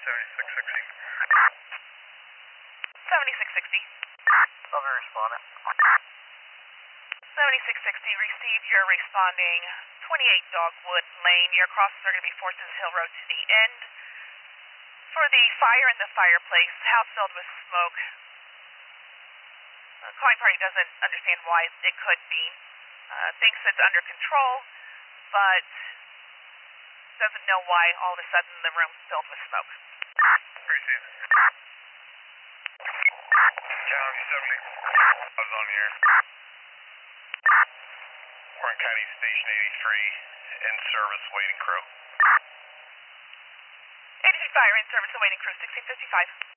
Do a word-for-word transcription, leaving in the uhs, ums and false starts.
seventy-six sixty. seventy-six sixty. Over responding. seventy-six sixty, received your responding twenty-eight Dogwood Lane. Your crosses are going to be Forces Hill Road to the end. For the fire in the fireplace, house filled with smoke. The calling party doesn't understand why it could be. Uh, thinks it's under control, but doesn't know why all of a sudden the room's filled with smoke. Received. Challenge seventy. I was on here. Warren County Station eighty-three, in service, waiting crew. eighty-three Fire in service, awaiting crew, sixteen fifty-five.